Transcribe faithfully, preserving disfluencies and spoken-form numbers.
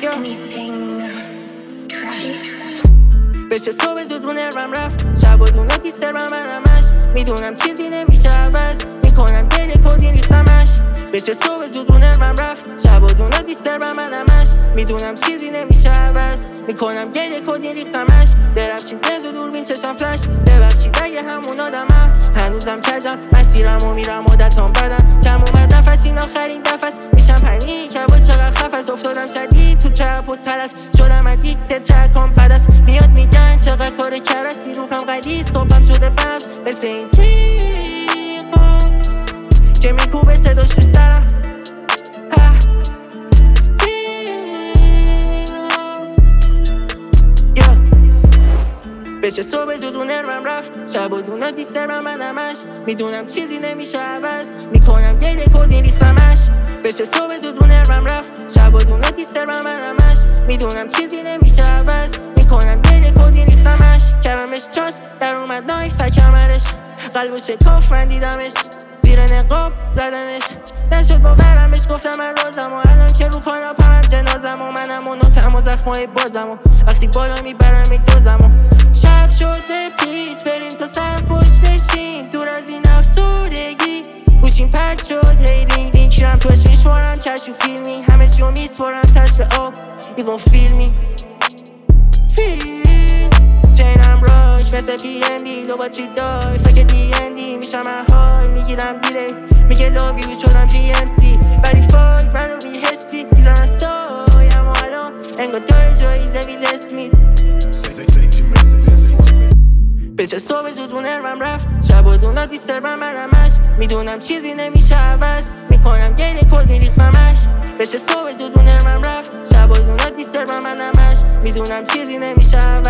به چه صبح زود رو نرمم رفت شب و دونه دیستر من منمش میدونم چیزی نمیشه عوض میکنم گریه کدی ریختمش به چه صبح زود رو نرمم رفت شب و دونه دیستر من منمش میدونم چیزی نمیشه عوض میکنم گریه کدی ریختمش درخشید بز و دوربین چشم فلش ببخشید اگه همون آدمم هنوزم کجم مسیرم و میرم عادتام بدم کم اومد نفس این آخرین نفس میشم پنیک هوا چقدر خفس افتادم شدید تو ترپ و تلس شدم ادیکت ترکام پدست میاد میگن چقدر کار کرستی روپم قدیس کامپم شده بنفش مثل این تیقا که میکوبه صداش تو سرم به چه صبح زود رو نرمم رفت شب و دونا دیستر من منمش میدونم چیزی نمیشه عوض میکنم گریه کدی ریختمش به چه صبح زود رو نرمم رفت شب و دونا دیستر من منمش میدونم چیزی نمیشه عوض میکنم گریه کدی ریختمش کردمش تراس در اومد نایف کمرش قلب و شکاف من دیدمش زیر نقاب زدنش نشد باورمش گفتم من رازم و الان که رو کاناپم از جنازم و منم و نوتم و زخمای بازم و وقتی بالا میبرم میدوزم و شب شد به پیچ بریم تا سرخوش بشیم دور از این افسردگی گوشیم پرد شد هی رینگ رینگ شیرم توش میشمارم کشو فیلمی همه چیو میسپارم تش به آب ایگون فیلمی فیلم چینم راش مثل پی ام دی دو با چی دای فکر دی ام دی میشم اهای میگیرم دیلی میگه لاویو شدم جی ام سی ولی فاک منو بیحسی میزنن سایم و الان انگار داره جایزه میدست مید به چه صبح زود رو نرمم رفت شب و دونا دیستر من منمش میدونم چیزی نمیشه عوض میکنم گریه کدی ریختمش به چه صبح زود رو نرمم رفت شب و دونا دیستر من منمش میدونم چیزی نمیشه عوض